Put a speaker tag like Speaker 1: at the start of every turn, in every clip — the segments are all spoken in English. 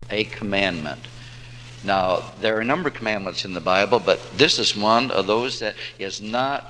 Speaker 1: a commandment. Now, there are a number of commandments in the Bible, but this is one of those that is not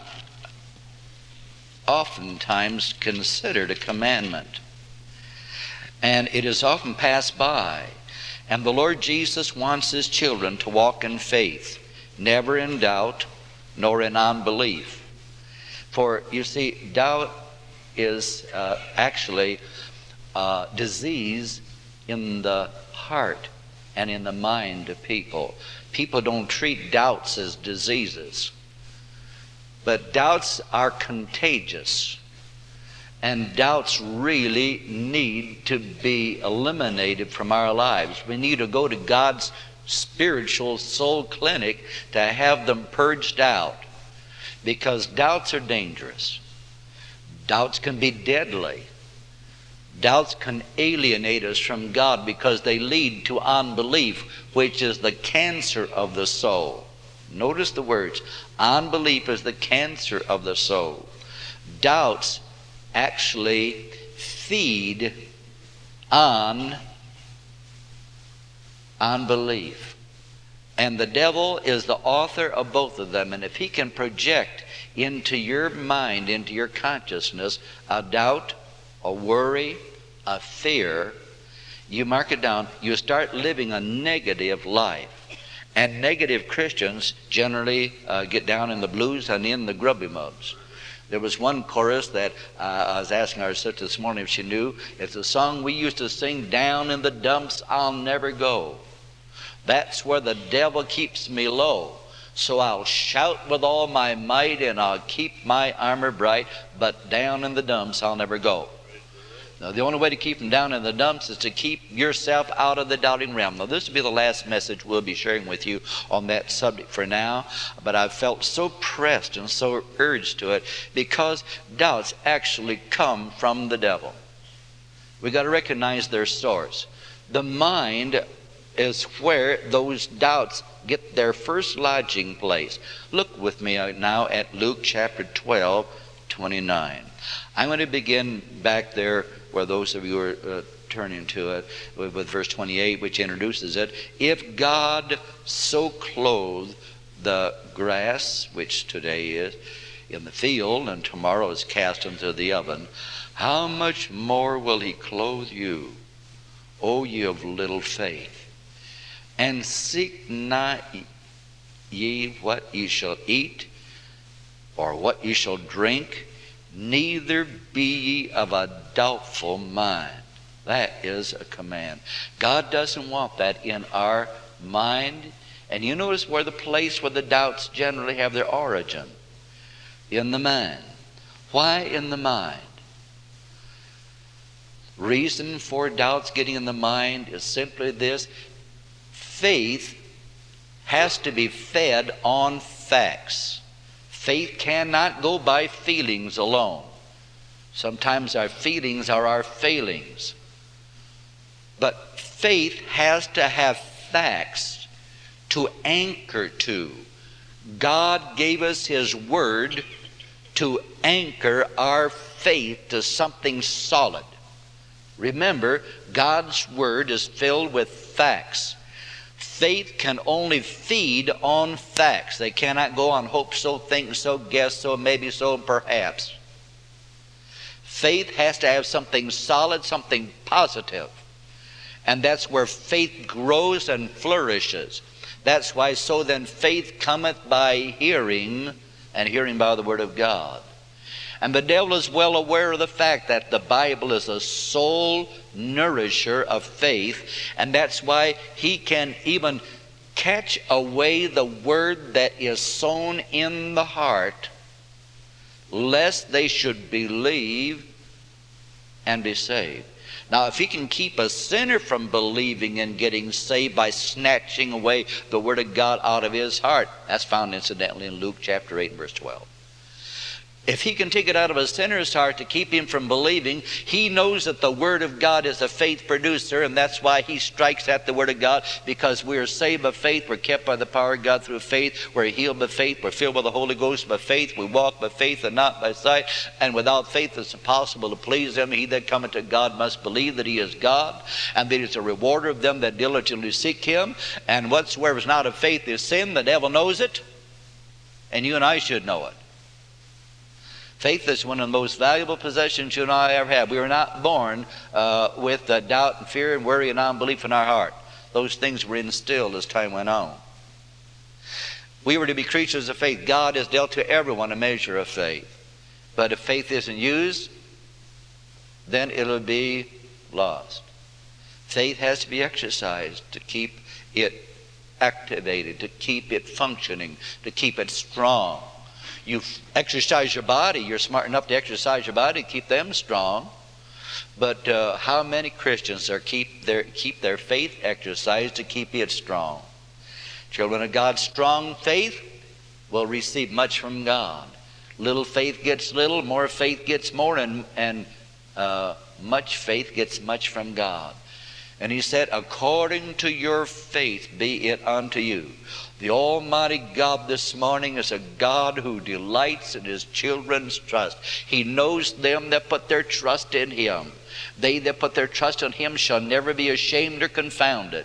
Speaker 1: oftentimes considered a commandment. And it is often passed by. And the Lord Jesus wants His children to walk in faith, never in doubt, nor in unbelief. For, you see, doubt is actually disease in the heart and in the mind of people. People don't treat doubts as diseases. But doubts are contagious. And doubts really need to be eliminated from our lives. We need to go to God's spiritual soul clinic to have them purged out. Because doubts are dangerous. Doubts can be deadly. Doubts can alienate us from God because they lead to unbelief, which is the cancer of the soul. Notice the words. Unbelief is the cancer of the soul. Doubts actually feed on unbelief. And the devil is the author of both of them. And if he can project into your mind, into your consciousness, a doubt, a worry, a fear, you mark it down, you start living a negative life. And negative Christians generally get down in the blues and in the grubby mugs. There was one chorus that I was asking our sister this morning if she knew. It's a song we used to sing, "Down in the dumps I'll never go. That's where the devil keeps me low. So I'll shout with all my might and I'll keep my armor bright, but down in the dumps I'll never go." Now, the only way to keep them down in the dumps is to keep yourself out of the doubting realm. Now, this will be the last message we'll be sharing with you on that subject for now. But I've felt so pressed and so urged to it because doubts actually come from the devil. We've got to recognize their source. The mind is where those doubts get their first lodging place. Look with me now at Luke chapter 12, 29. I'm going to begin back there where those of you are turning to it with verse 28, which introduces it. If God so clothe the grass, which today is in the field and tomorrow is cast into the oven, how much more will He clothe you, O ye of little faith? And seek not ye what ye shall eat, or what ye shall drink, neither be ye of a doubtful mind. That is a command. God doesn't want that in our mind. And you notice where the place where the doubts generally have their origin. In the mind. Why in the mind? Reason for doubts getting in the mind is simply this. Faith has to be fed on facts. Faith cannot go by feelings alone. Sometimes our feelings are our failings. But faith has to have facts to anchor to. God gave us His Word to anchor our faith to something solid. Remember, God's Word is filled with facts. Faith can only feed on facts. They cannot go on hope so, think so, guess so, maybe so, perhaps. Faith has to have something solid, something positive. And that's where faith grows and flourishes. That's why, so then faith cometh by hearing, and hearing by the Word of God. And the devil is well aware of the fact that the Bible is a soul nourisher of faith, and that's why he can even catch away the word that is sown in the heart, lest they should believe and be saved. Now, if he can keep a sinner from believing and getting saved by snatching away the Word of God out of his heart, that's found incidentally in Luke chapter 8 and verse 12. If he can take it out of a sinner's heart to keep him from believing, he knows that the Word of God is a faith producer, and that's why he strikes at the Word of God, because we are saved by faith, we're kept by the power of God through faith, we're healed by faith, we're filled with the Holy Ghost by faith, we walk by faith and not by sight, and without faith it's impossible to please him. He that cometh to God must believe that he is God, and that he is a rewarder of them that diligently seek him, and whatsoever is not of faith is sin. The devil knows it, and you and I should know it. Faith is one of the most valuable possessions you and I ever have. We were not born with doubt and fear and worry and unbelief in our heart. Those things were instilled as time went on. We were to be creatures of faith. God has dealt to everyone a measure of faith. But if faith isn't used, then it'll be lost. Faith has to be exercised to keep it activated, to keep it functioning, to keep it strong. You exercise your body. You're smart enough to exercise your body to keep them strong. But how many Christians keep their faith exercised to keep it strong? Children of God, strong faith will receive much from God. Little faith gets little, more faith gets more, and much faith gets much from God. And he said, according to your faith be it unto you. The Almighty God this morning is a God who delights in his children's trust. He knows them that put their trust in him. They that put their trust in him shall never be ashamed or confounded.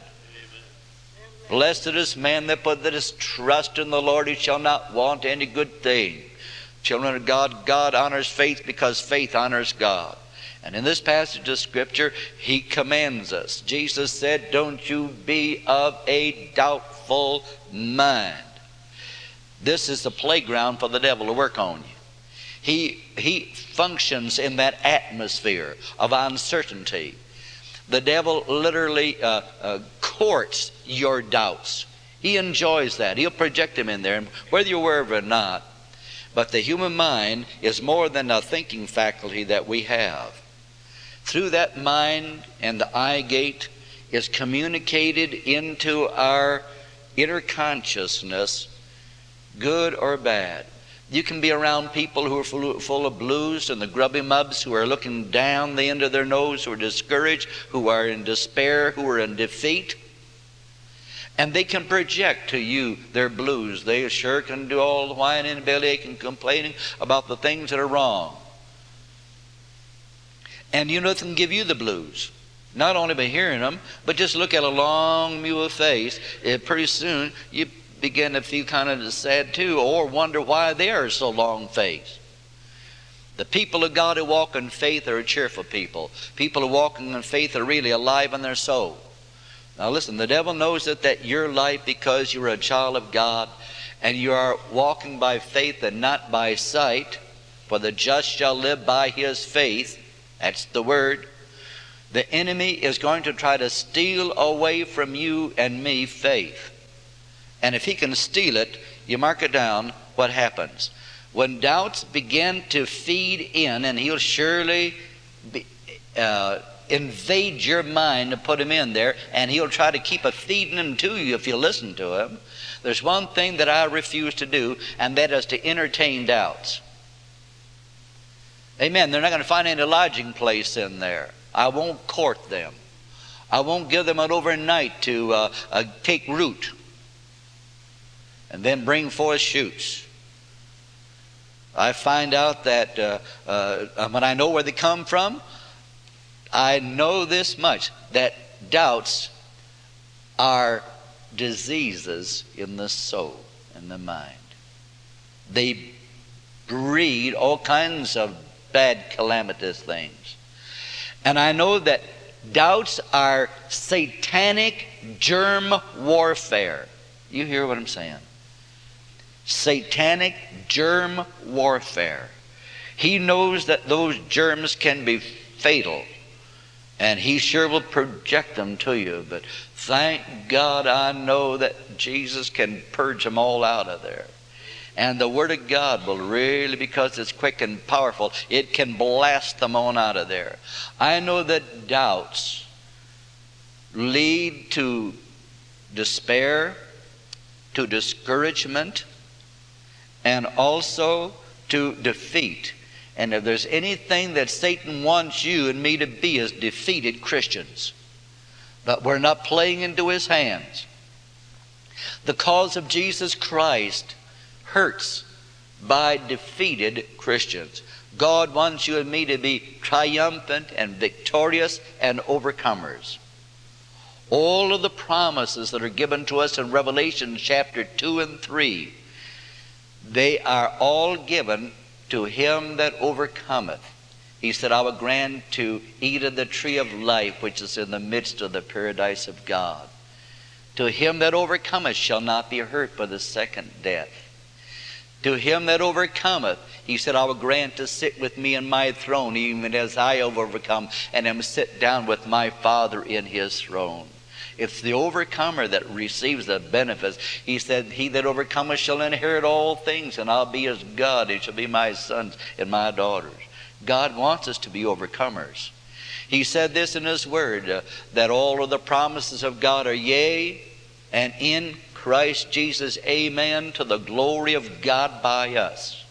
Speaker 1: Amen. Blessed is man that put his trust in the Lord, he shall not want any good thing. Children of God, God honors faith because faith honors God. And in this passage of Scripture, he commands us. Jesus said, don't you be of a doubtful mind. This is the playground for the devil to work on you. He functions in that atmosphere of uncertainty. The devil literally courts your doubts. He enjoys that. He'll project them in there, whether you're aware of it or not. But the human mind is more than a thinking faculty that we have. Through that mind and the eye gate is communicated into our inner consciousness, good or bad. You can be around people who are full of blues and the grubby mubs, who are looking down the end of their nose, who are discouraged, who are in despair, who are in defeat. And they can project to you their blues. They sure can do all the whining and bellyache and complaining about the things that are wrong. And you know, they can give you the blues. Not only by hearing them, but just look at a long mule face. Pretty soon you begin to feel kind of sad too, or wonder why they are so long-faced. The people of God who walk in faith are a cheerful people. People who walk in faith are really alive in their soul. Now listen, the devil knows that your life, because you're a child of God and you are walking by faith and not by sight, for the just shall live by his faith. That's the word. The enemy is going to try to steal away from you and me faith. And if he can steal it, you mark it down, what happens? When doubts begin to feed in, and he'll surely invade your mind to put him in there, and he'll try to keep feeding them to you if you listen to him. There's one thing that I refuse to do, and that is to entertain doubts. Amen. They're not going to find any lodging place in there. I won't court them. I won't give them an overnight to take root and then bring forth shoots. I find out that when I know where they come from, I know this much, that doubts are diseases in the soul and the mind. They breed all kinds of bad, calamitous things. And I know that doubts are satanic germ warfare. You hear what I'm saying? Satanic germ warfare. He knows that those germs can be fatal, and he sure will project them to you. But thank God I know that Jesus can purge them all out of there. And the Word of God will really, because it's quick and powerful, it can blast them on out of there. I know that doubts lead to despair, to discouragement, and also to defeat. And if there's anything that Satan wants you and me to be, is defeated Christians. But we're not playing into his hands. The cause of Jesus Christ hurts by defeated Christians. God wants you and me to be triumphant and victorious and overcomers. All of the promises that are given to us in Revelation chapter 2 and 3, they are all given to him that overcometh. He said, I will grant to eat of the tree of life, which is in the midst of the paradise of God. To him that overcometh shall not be hurt by the second death. To him that overcometh, he said, I will grant to sit with me in my throne, even as I have overcome, and am sit down with my Father in his throne. It's the overcomer that receives the benefits. He said, he that overcometh shall inherit all things, and I'll be his God. He shall be my sons and my daughters. God wants us to be overcomers. He said this in his word, that all of the promises of God are yea, and in Christ Jesus, amen, to the glory of God by us.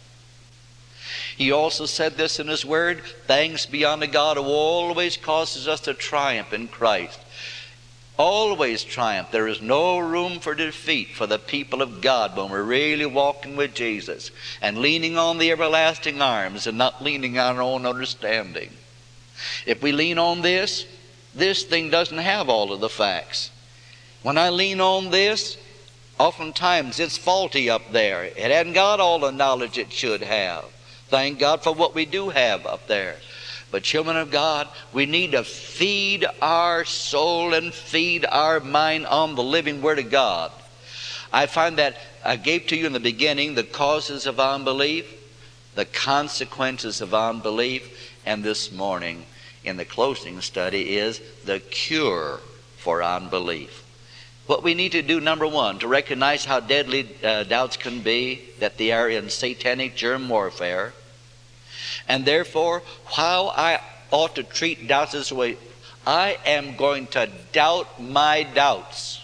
Speaker 1: He also said this in his word, thanks be unto God who always causes us to triumph in Christ. Always triumph. There is no room for defeat for the people of God when we're really walking with Jesus and leaning on the everlasting arms and not leaning on our own understanding. If we lean on this thing doesn't have all of the facts. When I lean on this, oftentimes it's faulty up there. It hasn't got all the knowledge it should have. Thank God for what we do have up there. But children of God, we need to feed our soul and feed our mind on the living Word of God. I find that I gave to you in the beginning the causes of unbelief, the consequences of unbelief, and this morning in the closing study is the cure for unbelief. What we need to do, number one, to recognize how deadly doubts can be, that they are in satanic germ warfare. And therefore, how I ought to treat doubts this way, I am going to doubt my doubts.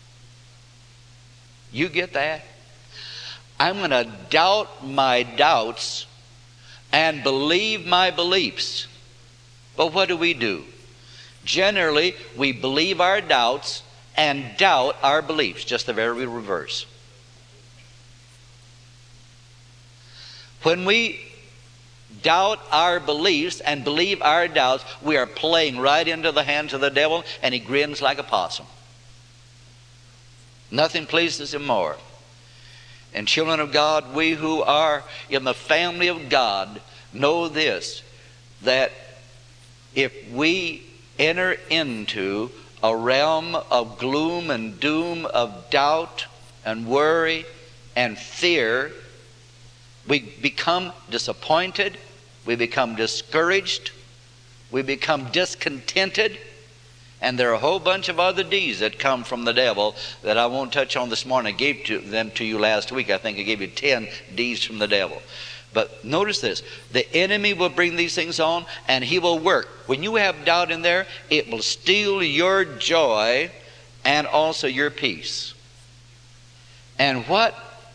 Speaker 1: You get that? I'm going to doubt my doubts and believe my beliefs. But what do? Generally, we believe our doubts and doubt our beliefs, just the very reverse. When we doubt our beliefs and believe our doubts, we are playing right into the hands of the devil, and he grins like a possum. Nothing pleases him more. And children of God, we who are in the family of God know this, that if we enter into a realm of gloom and doom, of doubt and worry and fear, we become disappointed, we become discouraged, we become discontented, and there are a whole bunch of other D's that come from the devil that I won't touch on this morning. I gave them to you last week. I think I gave you 10 D's from the devil. But notice this, the enemy will bring these things on, and he will work. When you have doubt in there, it will steal your joy and also your peace. And what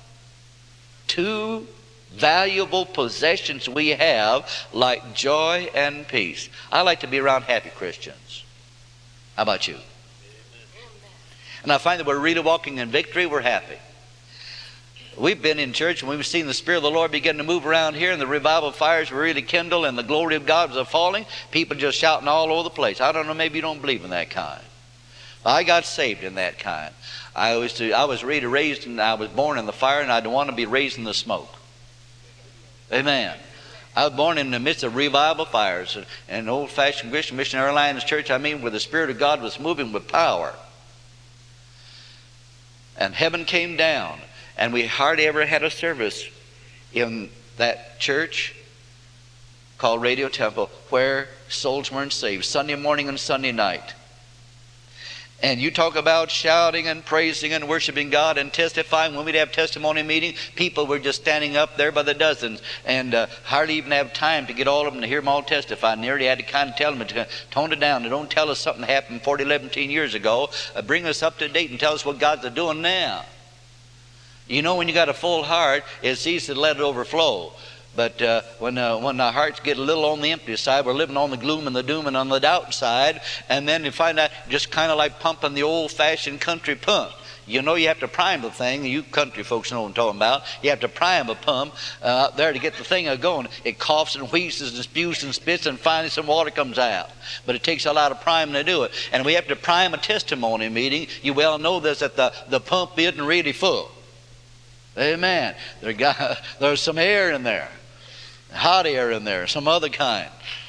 Speaker 1: two valuable possessions we have like joy and peace. I like to be around happy Christians. How about you? And I find that we're really walking in victory. We're happy. We've been in church and we've seen the Spirit of the Lord begin to move around here, and the revival fires were really kindled, and the glory of God was falling. People just shouting all over the place. I don't know, maybe you don't believe in that kind. I got saved in that kind. I was really raised, and I was born in the fire, and I don't want to be raised in the smoke. Amen. I was born in the midst of revival fires, and an old-fashioned Christian Missionary Alliance church, where the Spirit of God was moving with power. And heaven came down. And we hardly ever had a service in that church called Radio Temple where souls weren't saved, Sunday morning and Sunday night. And you talk about shouting and praising and worshiping God and testifying. When we'd have testimony meeting, people were just standing up there by the dozens and hardly even have time to get all of them to hear them all testify. And nearly had to kind of tell them to tone it down. Don't tell us something happened 40, 17 years ago. Bring us up to date and tell us what God's doing now. You know, when you got a full heart, it's easy to let it overflow. But when our hearts get a little on the empty side, we're living on the gloom and the doom and on the doubt side, and then you find out just kind of like pumping the old-fashioned country pump. You know you have to prime the thing. You country folks know what I'm talking about. You have to prime a pump out there to get the thing going. It coughs and wheezes and spews and spits, and finally some water comes out. But it takes a lot of priming to do it. And we have to prime a testimony meeting. You well know this, that the pump isn't really full. Amen. There's some air in there. Hot air in there, some other kind.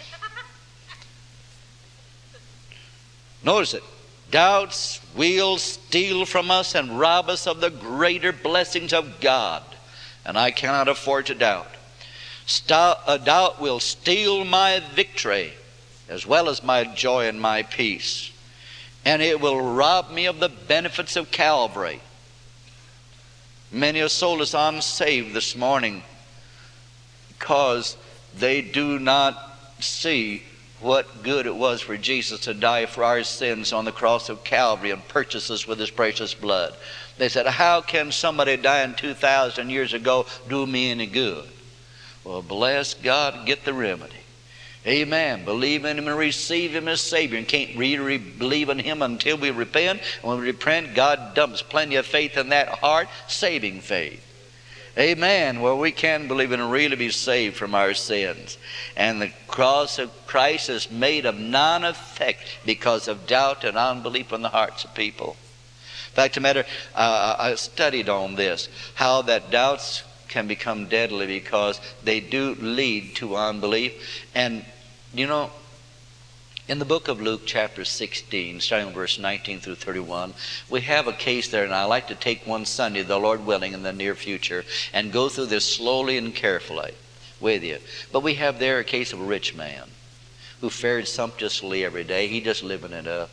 Speaker 1: Notice it. Doubts will steal from us and rob us of the greater blessings of God. And I cannot afford to doubt. A doubt will steal my victory as well as my joy and my peace. And it will rob me of the benefits of Calvary. Many a soul is unsaved this morning because they do not see what good it was for Jesus to die for our sins on the cross of Calvary and purchase us with His precious blood. They said, how can somebody dying 2,000 years ago do me any good? Well, bless God, get the remedy. Amen. Believe in Him and receive Him as Savior. And can't really believe in Him until we repent. And when we repent, God dumps plenty of faith in that heart, saving faith. Amen. Well, we can believe and really be saved from our sins. And the cross of Christ is made of none effect because of doubt and unbelief in the hearts of people. In fact, I studied on this, how that doubts can become deadly because they do lead to unbelief. And, you know, in the book of Luke, chapter 16, starting with verse 19 through 31, we have a case there, and I like to take one Sunday, the Lord willing, in the near future, and go through this slowly and carefully with you. But we have there a case of a rich man who fared sumptuously every day. He just living it up.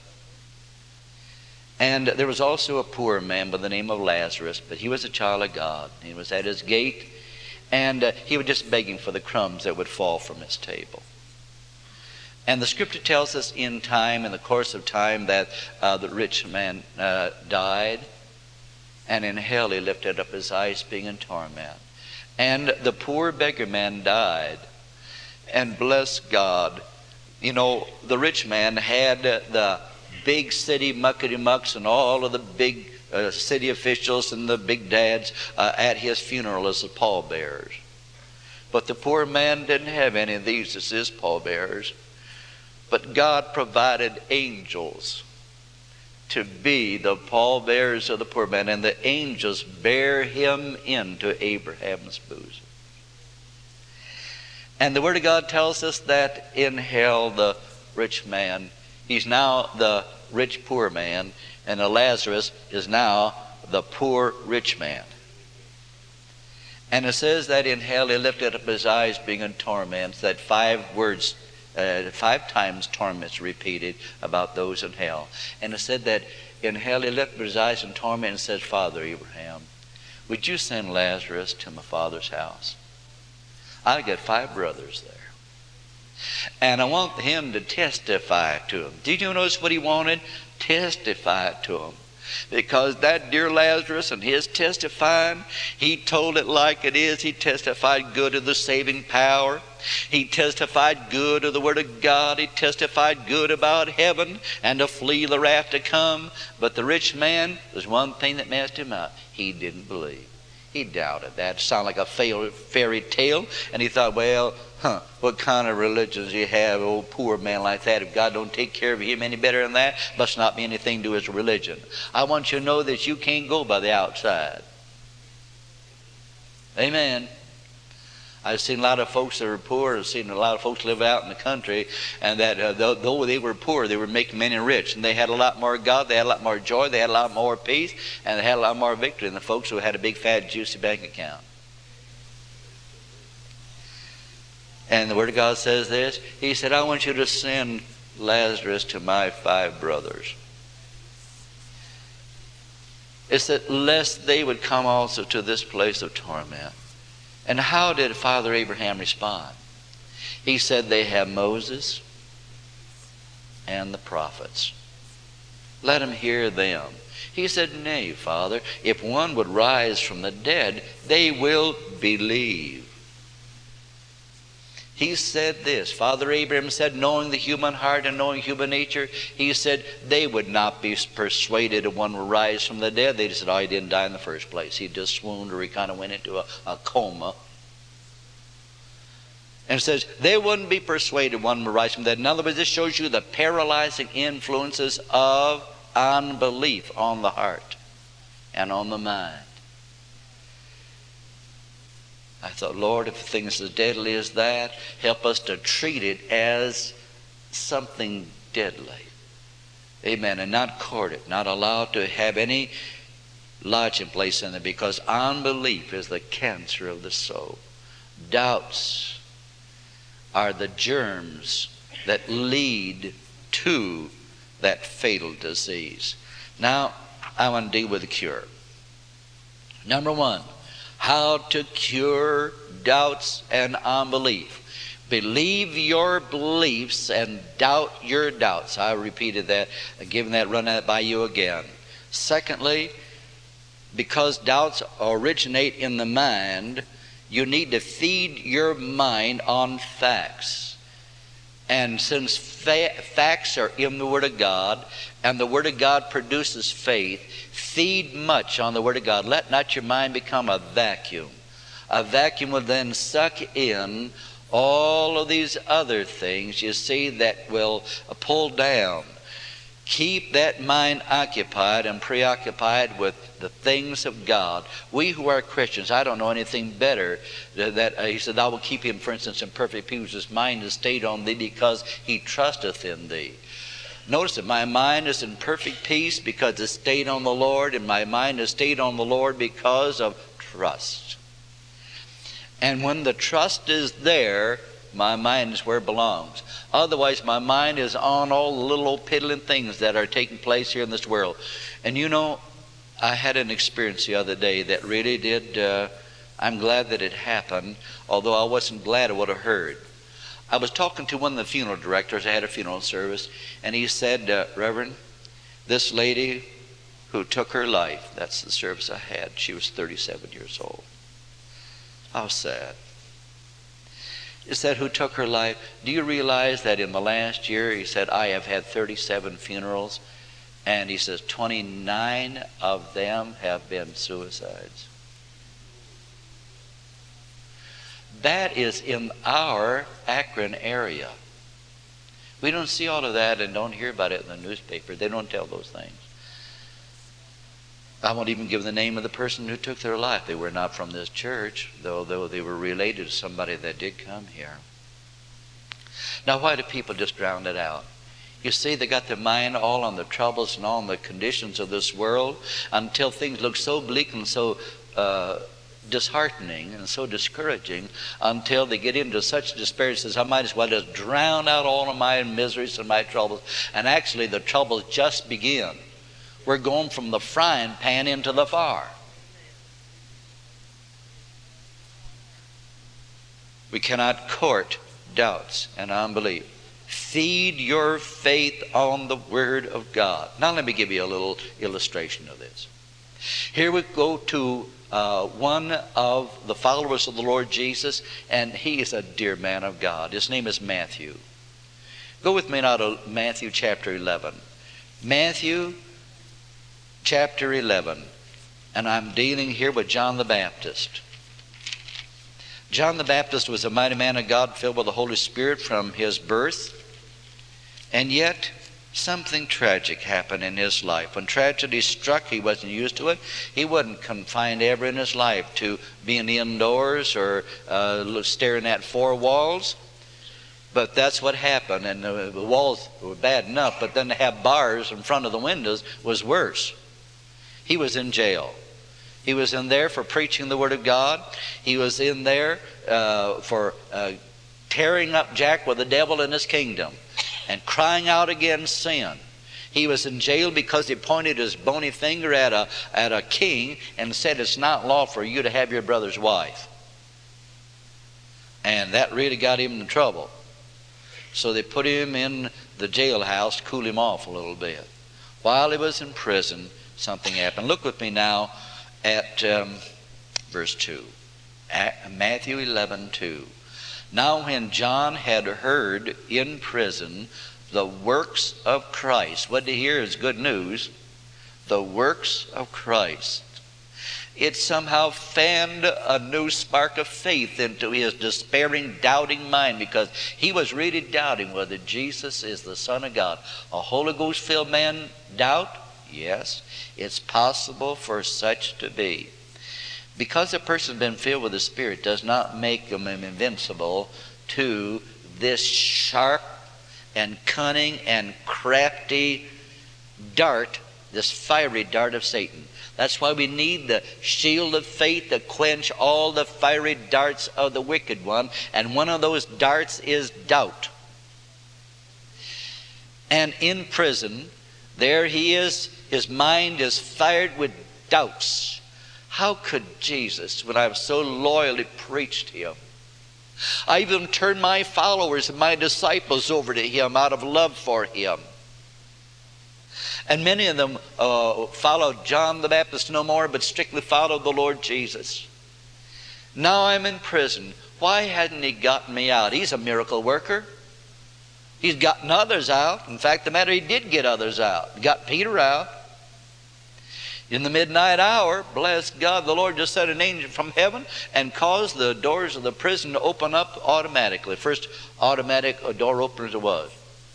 Speaker 1: And there was also a poor man by the name of Lazarus, but he was a child of God. He was at his gate, and he was just begging for the crumbs that would fall from his table. And the scripture tells us in the course of time, that the rich man died, and in hell he lifted up his eyes being in torment. And the poor beggar man died, and bless God, you know, the rich man had the big city muckety-mucks and all of the big city officials and the big dads at his funeral as the pallbearers. But the poor man didn't have any of these as his pallbearers. But God provided angels to be the pallbearers of the poor man, and the angels bear him into Abraham's bosom. And the Word of God tells us that in hell the rich man, he's now the rich poor man, and Lazarus is now the poor rich man. And it says that in hell he lifted up his eyes being in torment. That 5 times torments repeated about those in hell. And it said that in hell he lifted his eyes in torment and said, Father Abraham, would you send Lazarus to my father's house? I got 5 brothers there, and I want him to testify to them. Did you notice what he wanted? Testify to them. Because that dear Lazarus and his testifying, he told it like it is. He testified good of the saving power. He testified good of the Word of God. He testified good about heaven and to flee the wrath to come. But the rich man, there's one thing that messed him up. He didn't believe. He doubted that. It sounded like a fairy tale. And he thought, well, what kind of religion does he have, an old poor man like that? If God don't take care of him any better than that, must not be anything to do his religion. I want you to know that you can't go by the outside. Amen. I've seen a lot of folks that are poor. I've seen a lot of folks live out in the country, and that though they were poor, they were making many rich. And they had a lot more God, they had a lot more joy, they had a lot more peace, and they had a lot more victory than the folks who had a big, fat, juicy bank account. And the Word of God says this. He said, I want you to send Lazarus to my 5 brothers. It's that lest they would come also to this place of torment. And how did Father Abraham respond? He said, they have Moses and the prophets. Let them hear them. He said, nay, Father, if one would rise from the dead, they will believe. He said this. Father Abraham said, knowing the human heart and knowing human nature, he said they would not be persuaded if one will rise from the dead. They just said, oh, he didn't die in the first place. He just swooned, or he kind of went into a coma. And it says they wouldn't be persuaded one will rise from the dead. In other words, this shows you the paralyzing influences of unbelief on the heart and on the mind. I thought, Lord, if a thing is as deadly as that, help us to treat it as something deadly. Amen. And not court it, not allow it to have any lodging place in it, because unbelief is the cancer of the soul. Doubts are the germs that lead to that fatal disease. Now, I want to deal with the cure. Number one, how to cure doubts and unbelief. Believe your beliefs and doubt your doubts. I repeated that, giving that, run that by you again. Secondly, because doubts originate in the mind, you need to feed your mind on facts. And since facts are in the Word of God, and the Word of God produces faith, feed much on the Word of God. Let not your mind become a vacuum. A vacuum will then suck in all of these other things, you see, that will pull down. Keep that mind occupied and preoccupied with the things of God. We who are Christians, I don't know anything better. He said, thou will keep him, for instance, in perfect peace, his mind is stayed on thee, because he trusteth in thee. Notice that my mind is in perfect peace because it's stayed on the Lord, and my mind is stayed on the Lord because of trust. And when the trust is there, my mind is where it belongs. Otherwise, my mind is on all the little old piddling things that are taking place here in this world. And you know, I had an experience the other day that really did, I'm glad that it happened, although I wasn't glad of what I heard. I was talking to one of the funeral directors. I had a funeral service, and he said, Reverend, this lady who took her life, that's the service I had, she was 37 years old. How sad. He said, who took her life? Do you realize that in the last year, he said, I have had 37 funerals, and he says 29 of them have been suicides. That is in our Akron area. We don't see all of that and don't hear about it in the newspaper. They don't tell those things. I won't even give the name of the person who took their life. They were not from this church, though they were related to somebody that did come here. Now, why do people just drown it out? You see, they got their mind all on the troubles and all on the conditions of this world until things look so bleak and so disheartening and so discouraging, until they get into such despair and says, I might as well just drown out all of my miseries and my troubles. And actually the troubles just begin. We're going from the frying pan into the fire. We cannot court doubts and unbelief. Feed your faith on the Word of God. Now let me give you a little illustration of this. Here we go to one of the followers of the Lord Jesus, and he is a dear man of God. His name is Matthew. Go with me now to Matthew chapter 11. Matthew chapter 11. And I'm dealing here with John the Baptist. John the Baptist was a mighty man of God, filled with the Holy Spirit from his birth. And yet, something tragic happened in his life. When tragedy struck, he wasn't used to it. He wasn't confined ever in his life to being indoors or staring at four walls. But that's what happened. And the walls were bad enough, but then to have bars in front of the windows was worse. He was in jail. He was in there for preaching the Word of God. He was in there for tearing up Jack with the devil in his kingdom and crying out against sin. He was in jail because he pointed his bony finger at a king and said, it's not lawful for you to have your brother's wife. And that really got him in trouble. So they put him in the jailhouse to cool him off a little bit. While he was in prison, something happened. Look with me now at verse 2. Matthew 11:2. Now when John had heard in prison the works of Christ, what he hear is good news, the works of Christ, it somehow fanned a new spark of faith into his despairing, doubting mind, because he was really doubting whether Jesus is the Son of God. A Holy Ghost-filled man doubt? Yes, it's possible for such to be. Because a person has been filled with the Spirit does not make them invincible to this sharp and cunning and crafty dart, this fiery dart of Satan. That's why we need the shield of faith to quench all the fiery darts of the wicked one. And one of those darts is doubt. And in prison, there he is, his mind is fired with doubts. How could Jesus, when I've so loyally preached him, I even turned my followers and my disciples over to him out of love for him. And many of them followed John the Baptist no more, but strictly followed the Lord Jesus. Now I'm in prison. Why hadn't he gotten me out? He's a miracle worker. He's gotten others out. In fact, the matter, he did get others out. He got Peter out. In the midnight hour, bless God, the Lord just sent an angel from heaven and caused the doors of the prison to open up automatically. First automatic door openers it was.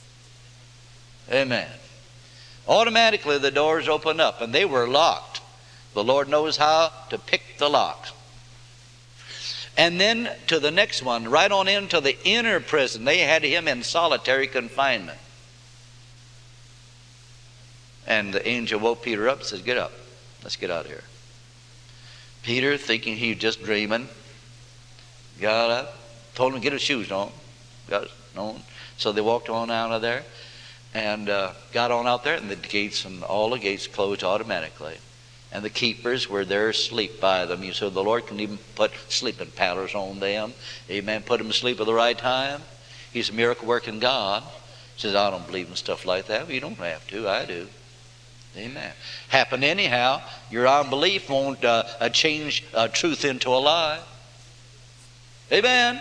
Speaker 1: Amen. Automatically the doors opened up, and they were locked. The Lord knows how to pick the locks. And then to the next one, right on into the inner prison, they had him in solitary confinement. And the angel woke Peter up and says, "Get up. Let's get out of here." Peter, thinking he was just dreaming, got up, told him to get his shoes on. Got it on. So they walked on out of there and got on out there, and the gates and all the gates closed automatically. And the keepers were there asleep by them. You said the Lord can even put sleeping powders on them. Amen. Put them to sleep at the right time. He's a miracle working God. He says, "I don't believe in stuff like that." Well, you don't have to. I do. Amen. Happened anyhow. Your unbelief won't change truth into a lie. Amen.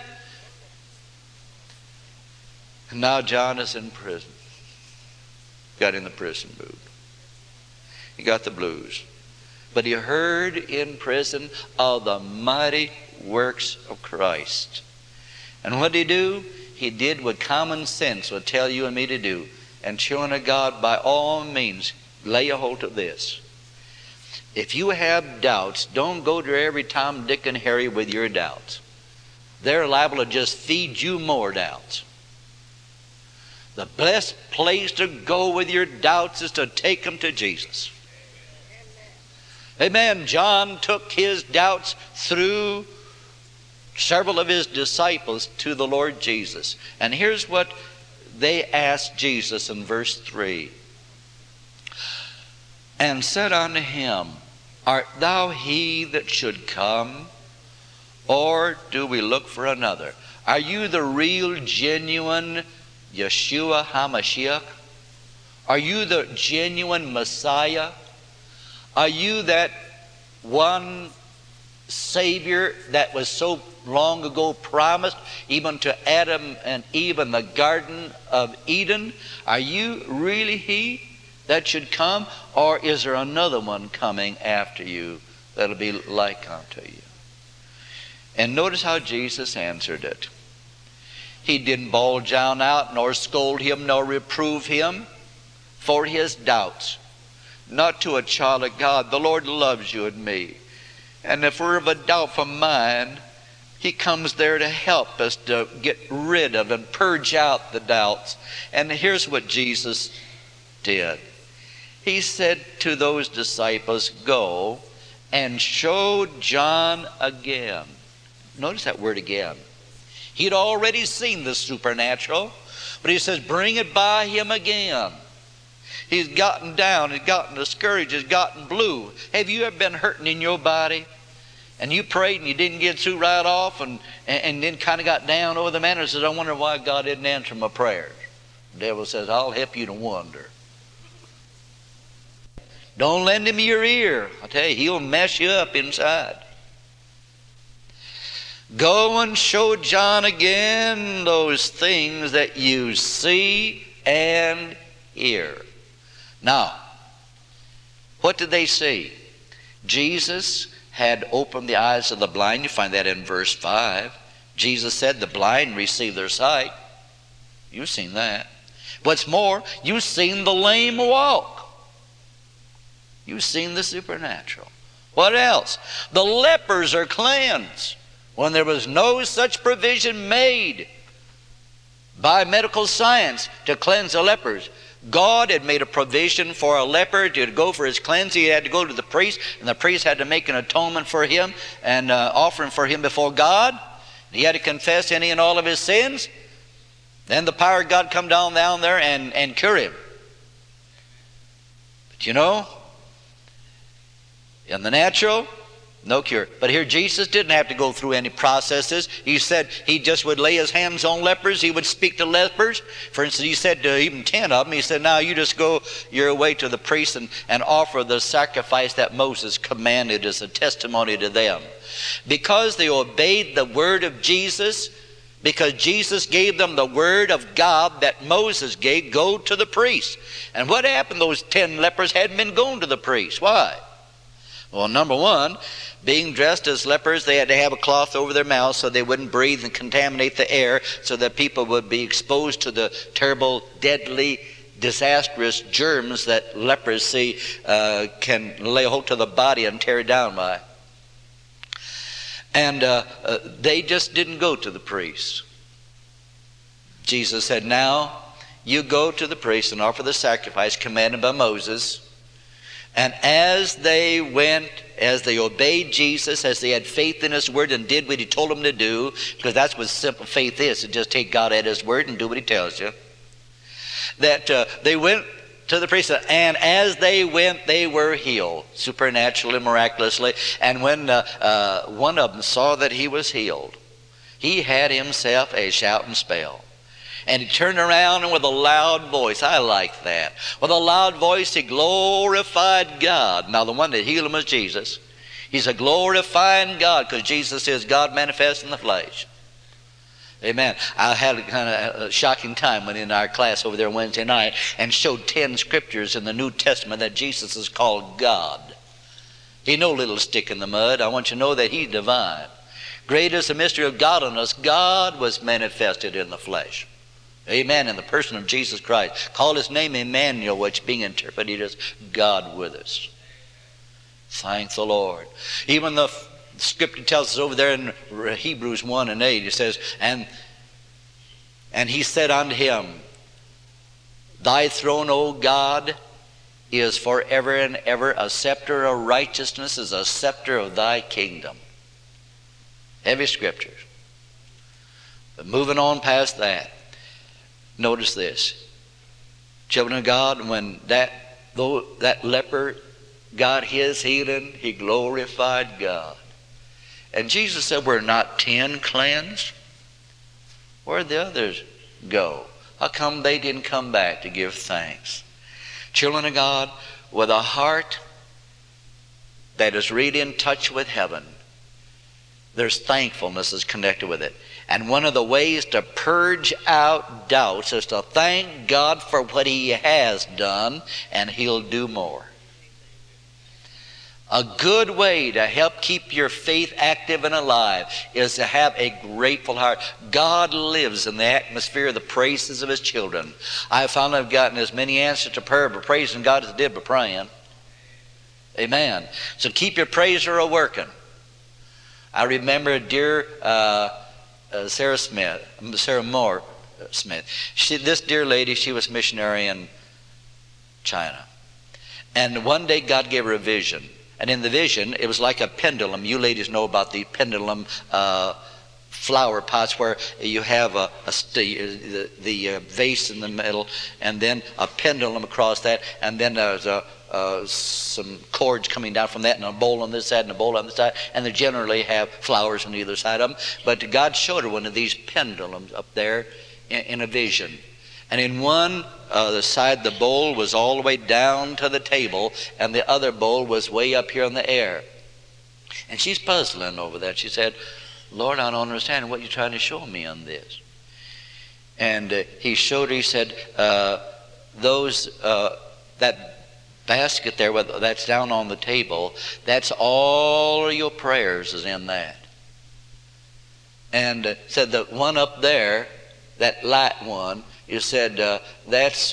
Speaker 1: And now John is in prison. Got in the prison mood. He got the blues. But he heard in prison of the mighty works of Christ. And what did he do? He did what common sense would tell you and me to do. And children of God, by all means, lay a hold of this. If you have doubts, don't go to every Tom, Dick, and Harry with your doubts. They're liable to just feed you more doubts. The best place to go with your doubts is to take them to Jesus. Amen. John took his doubts through several of his disciples to the Lord Jesus. And here's what they asked Jesus in verse 3. And said unto him, "Art thou he that should come, or do we look for another?" Are you the real, genuine Yeshua HaMashiach? Are you the genuine Messiah? Are you that one Savior that was so long ago promised even to Adam and Eve in the Garden of Eden? Are you really he that should come? Or is there another one coming after you that'll be like unto you? And notice how Jesus answered it. He didn't bawl John out, nor scold him, nor reprove him for his doubts. Not to a child of God. The Lord loves you and me. And if we're of a doubtful mind, He comes there to help us to get rid of and purge out the doubts. And here's what Jesus did. He said to those disciples, "Go and show John again." Notice that word again. He'd already seen the supernatural, but he says, bring it by him again. He's gotten down, he's gotten discouraged, he's gotten blue. Have you ever been hurting in your body? And you prayed and you didn't get through right off and then kind of got down over the matter and says, "I wonder why God didn't answer my prayers." The devil says, "I'll help you to wonder." Don't lend him your ear. I tell you, he'll mess you up inside. Go and show John again those things that you see and hear. Now, what did they see? Jesus had opened the eyes of the blind. You find that in verse 5. Jesus said the blind receive their sight. You've seen that. What's more, you've seen the lame walk. You've seen the supernatural. What else? The lepers are cleansed when there was no such provision made by medical science to cleanse the lepers. God had made a provision for a leper to go for his cleansing. He had to go to the priest, and the priest had to make an atonement for him and offering for him before God. He had to confess any and all of his sins. Then the power of God come down there and cure him. But you know, in the natural, no cure. But here Jesus didn't have to go through any processes. He said he just would lay his hands on lepers. He would speak to lepers. For instance, he said to even 10 of them, he said, now you just go your way to the priest and offer the sacrifice that Moses commanded as a testimony to them. Because they obeyed the word of Jesus, because Jesus gave them the word of God that Moses gave, go to the priest. And what happened? Those 10 lepers hadn't been going to the priest. Why? Well, number one, being dressed as lepers, they had to have a cloth over their mouths so they wouldn't breathe and contaminate the air, so that people would be exposed to the terrible, deadly, disastrous germs that leprosy can lay hold to the body and tear it down by. And they just didn't go to the priest. Jesus said, now you go to the priest and offer the sacrifice commanded by Moses. And as they went, as they obeyed Jesus, as they had faith in his word and did what he told them to do, because that's what simple faith is, to just take God at his word and do what he tells you, that they went to the priest, and as they went, they were healed, supernaturally, miraculously. And when one of them saw that he was healed, he had himself a shouting spell. And he turned around and with a loud voice, I like that, with a loud voice he glorified God. Now the one that healed him was Jesus. He's a glorifying God, because Jesus is God manifest in the flesh. Amen. I had a kind of a shocking time when in our class over there Wednesday night and showed 10 scriptures in the New Testament that Jesus is called God. He's no little stick in the mud. I want you to know that he's divine. Great is the mystery of godliness. God was manifested in the flesh. Amen. In the person of Jesus Christ. Called his name Emmanuel, which being interpreted as God with us. Thank the Lord. Even the scripture tells us over there in Hebrews 1:8, it says, and he said unto him, thy throne, O God, is forever and ever. A scepter of righteousness is a scepter of thy kingdom. Heavy scriptures. But moving on past that, notice this. Children of God, when that leper got his healing, he glorified God. And Jesus said, we're not 10 cleansed? Where'd the others go? How come they didn't come back to give thanks? Children of God, with a heart that is really in touch with heaven, there's thankfulness that's connected with it. And one of the ways to purge out doubts is to thank God for what he has done, and he'll do more. A good way to help keep your faith active and alive is to have a grateful heart. God lives in the atmosphere of the praises of his children. I found I've gotten as many answers to prayer by praising God as I did by praying. Amen. So keep your praiser a working. I remember dear Sarah Moore Smith. This dear lady, she was missionary in China. And one day God gave her a vision. And in the vision, it was like a pendulum. You ladies know about the pendulum flower pots where you have the vase in the middle and then a pendulum across that, and then there's some cords coming down from that, and a bowl on this side and a bowl on this side, and they generally have flowers on either side of them. But God showed her one of these pendulums up there in a vision. And in one the side, the bowl was all the way down to the table, and the other bowl was way up here in the air. And she's puzzling over that. She said, Lord, I don't understand what you're trying to show me on this. And he showed her, he said, that basket there that's down on the table, that's all of your prayers is in that. And said the one up there, that light one, you said that's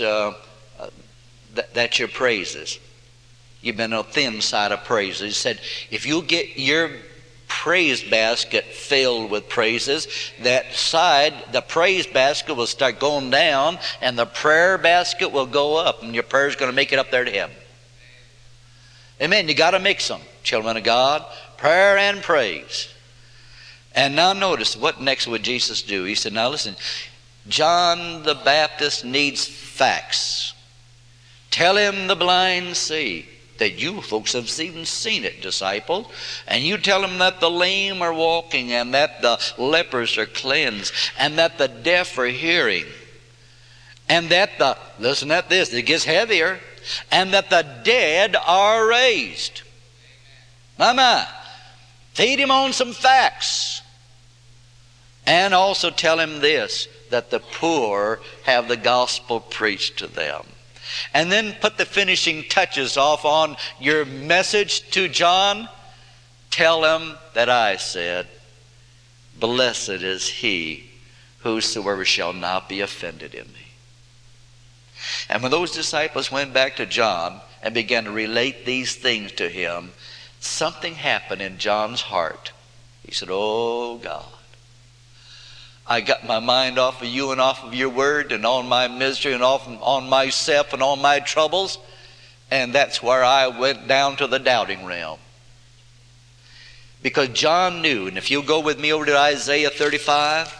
Speaker 1: your praises. You've been on the thin side of praises. He said, if you get your praise basket filled with praises, that side, the praise basket will start going down, and the prayer basket will go up, and your prayer is going to make it up there to Him. Amen. You got to mix them, children of God, prayer and praise. And now notice, what next would Jesus do? He said, now listen, John the Baptist needs facts. Tell him the blind see. That you folks have even seen it, disciples. And you tell them that the lame are walking, and that the lepers are cleansed, and that the deaf are hearing, and that the, listen at this, it gets heavier, and that the dead are raised. My. Feed him on some facts. And also tell him this, that the poor have the gospel preached to them. And then put the finishing touches off on your message to John. Tell him that I said, blessed is he whosoever shall not be offended in me. And when those disciples went back to John and began to relate these things to him, something happened in John's heart. He said, oh God, I got my mind off of you and off of your word and on my misery and off on myself and on my troubles. And that's where I went down to the doubting realm. Because John knew, and if you'll go with me over to Isaiah 35,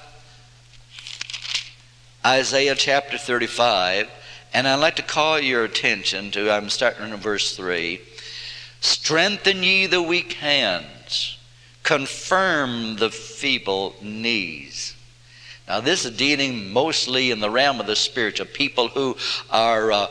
Speaker 1: Isaiah chapter 35, and I'd like to call your attention to, I'm starting in verse 3, strengthen ye the weak hands, confirm the feeble knees. Now this is dealing mostly in the realm of the spiritual, people who are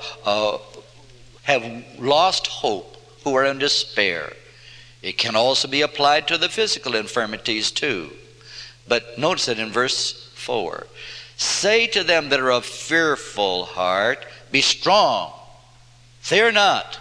Speaker 1: have lost hope, who are in despair. It can also be applied to the physical infirmities too. But notice it in verse 4. Say to them that are of fearful heart, be strong, fear not.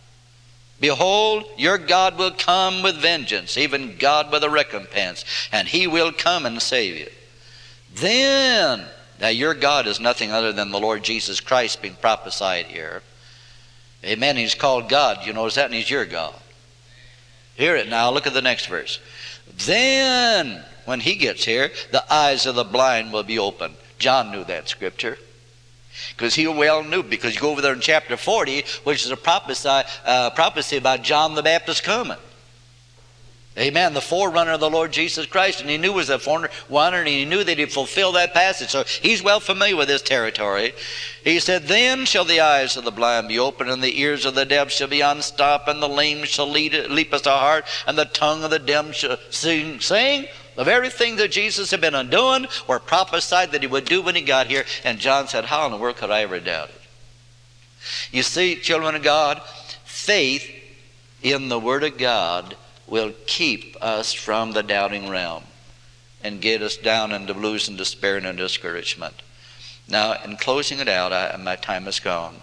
Speaker 1: Behold, your God will come with vengeance, even God with a recompense, and He will come and save you. Then, now your God is nothing other than the Lord Jesus Christ being prophesied here. Amen. He's called God. You notice that? And He's your God. Hear it now. Look at the next verse. Then, when He gets here, the eyes of the blind will be opened. John knew that scripture. Because he well knew, because you go over there in chapter 40, which is a prophecy about John the Baptist coming. Amen. The forerunner of the Lord Jesus Christ. And he knew he was a forerunner, and he knew that he'd fulfill that passage. So he's well familiar with this territory. He said, then shall the eyes of the blind be opened, and the ears of the deaf shall be unstopped, and the lame shall leap as a hart, and the tongue of the dumb shall sing. The very thing that Jesus had been undoing or prophesied that He would do when He got here. And John said, how in the world could I ever doubt it? You see, children of God, faith in the Word of God will keep us from the doubting realm and get us down into blues and despair and discouragement. Now, in closing it out, my time is gone.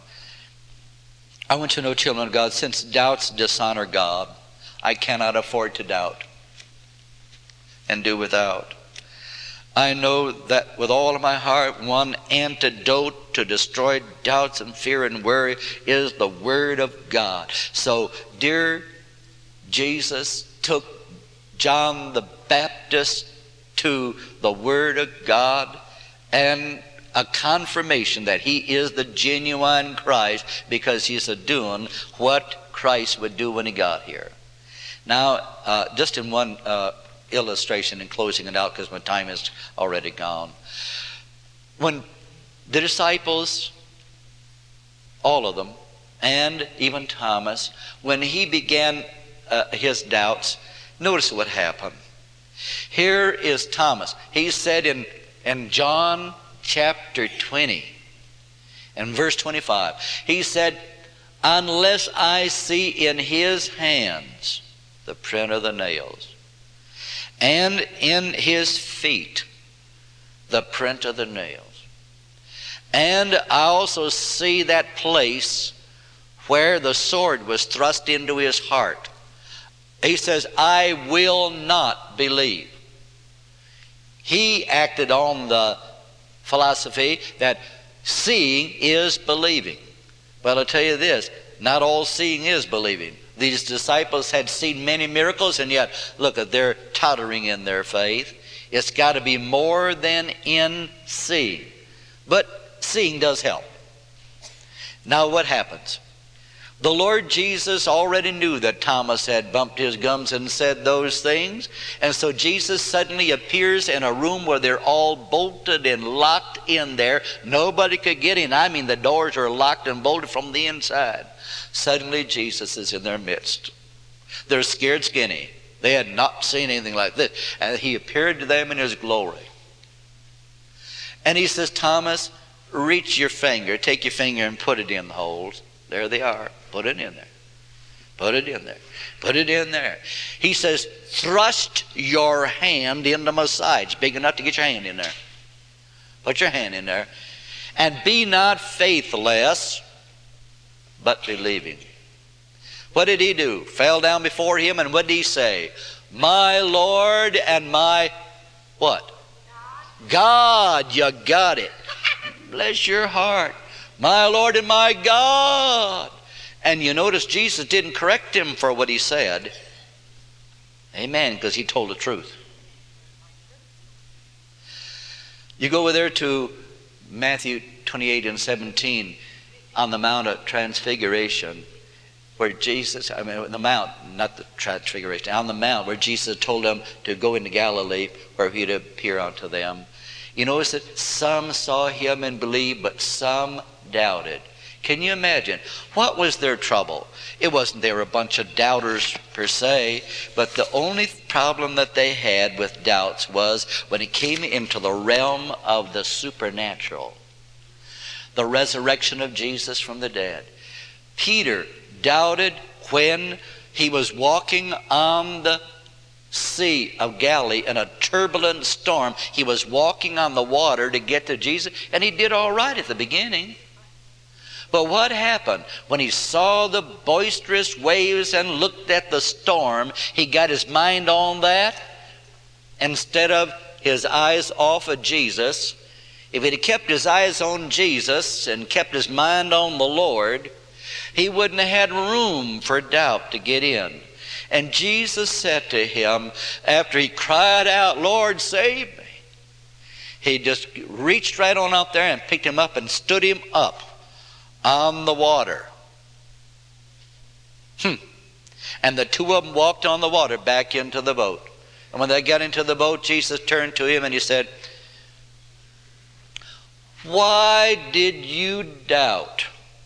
Speaker 1: I want you to know, children of God, since doubts dishonor God, I cannot afford to doubt and do without. I know that with all of my heart, one antidote to destroy doubts and fear and worry is the Word of God. So, dear Jesus took John the Baptist to the Word of God and a confirmation that he is the genuine Christ, because he's doing what Christ would do when He got here. Now, just in one illustration and closing it out, because my time is already gone. When the disciples, all of them, and even Thomas, when he began his doubts, notice what happened. Here is Thomas. He said in John chapter 20 and verse 25, he said, unless I see in His hands the print of the nails, and in his feet the print of the nails. And I also see that place where the sword was thrust into his heart. He says, I will not believe. He acted on the philosophy that seeing is believing. But I'll tell you this, not all seeing is believing. These disciples had seen many miracles, and yet, look, they're tottering in their faith. It's got to be more than in seeing. But seeing does help. Now what happens? The Lord Jesus already knew that Thomas had bumped his gums and said those things. And so Jesus suddenly appears in a room where they're all bolted and locked in there. Nobody could get in. I mean, the doors are locked and bolted from the inside. Suddenly Jesus is in their midst. They're scared skinny. They had not seen anything like this. And he appeared to them in his glory. And he says, Thomas, reach your finger. Take your finger and put it in the holes. There they are. Put it in there. Put it in there. Put it in there. He says, thrust your hand into my side. It's big enough to get your hand in there. Put your hand in there. And be not faithless, but believing. What did he do? Fell down before him, and what did he say? My Lord and my what? God. You got it. Bless your heart. My Lord and my God. And you notice Jesus didn't correct him for what he said. Amen, because he told the truth. You go over there to Matthew 28 and 17 on the Mount of Transfiguration, where Jesus, the mount, not the Transfiguration, on the mount where Jesus told them to go into Galilee where he'd appear unto them. You notice that some saw him and believed, but some doubted. Can you imagine? What was their trouble? It wasn't they were a bunch of doubters per se, but the only problem that they had with doubts was when it came into the realm of the supernatural. The resurrection of Jesus from the dead. Peter doubted when he was walking on the Sea of Galilee in a turbulent storm. He was walking on the water to get to Jesus, and he did all right at the beginning. But what happened? When he saw the boisterous waves and looked at the storm, he got his mind on that instead of his eyes off of Jesus. If he'd kept his eyes on Jesus and kept his mind on the Lord, he wouldn't have had room for doubt to get in. And Jesus said to him, after he cried out, Lord, save me, he just reached right on up there and picked him up and stood him up on the water. And the two of them walked on the water back into the boat. And when they got into the boat, Jesus turned to him and he said, why did you doubt?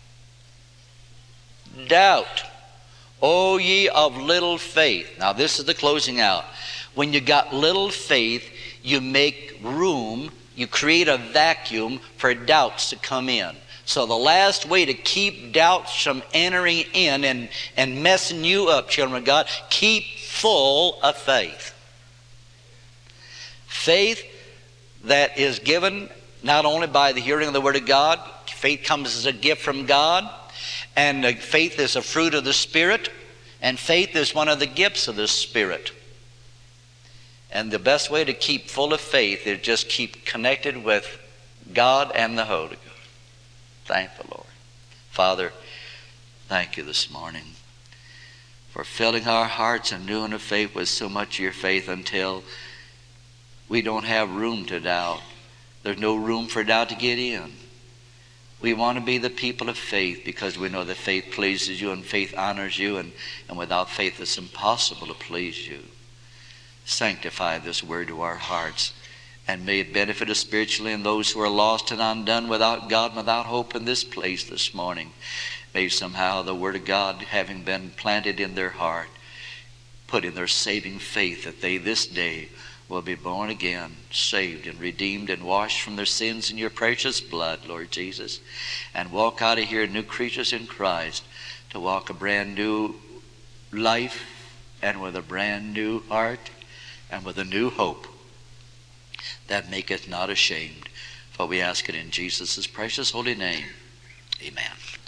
Speaker 1: Doubt, O ye of little faith. Now this is the closing out. When you got little faith, you make room, you create a vacuum for doubts to come in. So the last way to keep doubts from entering in and messing you up, children of God, keep full of faith. Faith that is given not only by the hearing of the Word of God, faith comes as a gift from God, and faith is a fruit of the Spirit, and faith is one of the gifts of the Spirit. And the best way to keep full of faith is just keep connected with God and the Holy Ghost. Thank the Lord. Father, thank you this morning for filling our hearts and doing of faith with so much of your faith until we don't have room to doubt. There's no room for doubt to get in. We want to be the people of faith because we know that faith pleases you and faith honors you, and without faith it's impossible to please you. Sanctify this word to our hearts, and may it benefit us spiritually and those who are lost and undone without God and without hope in this place this morning. May somehow the Word of God, having been planted in their heart, put in their saving faith that they this day will be born again, saved and redeemed and washed from their sins in your precious blood, Lord Jesus, and walk out of here new creatures in Christ, to walk a brand new life and with a brand new heart and with a new hope that maketh not ashamed. For we ask it in Jesus' precious holy name. Amen.